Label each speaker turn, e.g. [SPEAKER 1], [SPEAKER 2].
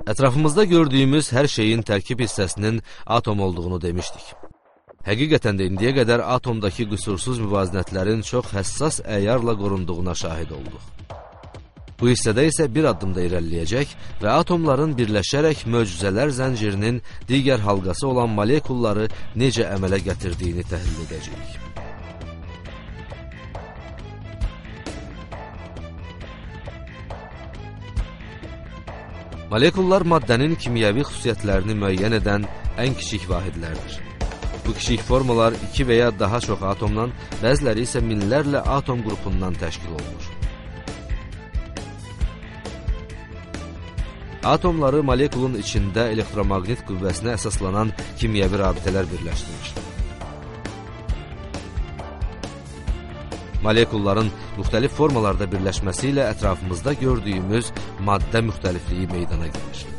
[SPEAKER 1] Ətrafımızda gördüyümüz hər şeyin tərkib hissəsinin atom olduğunu demişdik. Həqiqətən də indiyə qədər atomdakı qüsursuz müvazinətlərin çox həssas əyarla qorunduğuna şahid olduq. Bu hissədə isə bir addımda irəliləyəcək və atomların birləşərək möcüzələr zəncirinin digər halqası olan molekulları necə əmələ gətirdiyini təhlil edəcəyik. Molekullar maddənin kimyəvi xüsusiyyətlərini müəyyən edən ən kiçik vahidlərdir. Bu kiçik formalar 2 və ya daha çox atomdan, bəziləri isə minlərlə atom qrupundan təşkil olunur. Atomları molekulun içində elektromaqnit qüvvəsinə əsaslanan kimyəvi rabitələr birləşdirir. Molekulların müxtəlif formalarda birləşməsi ilə ətrafımızda gördüyümüz maddə müxtəlifliyi meydana gəlir.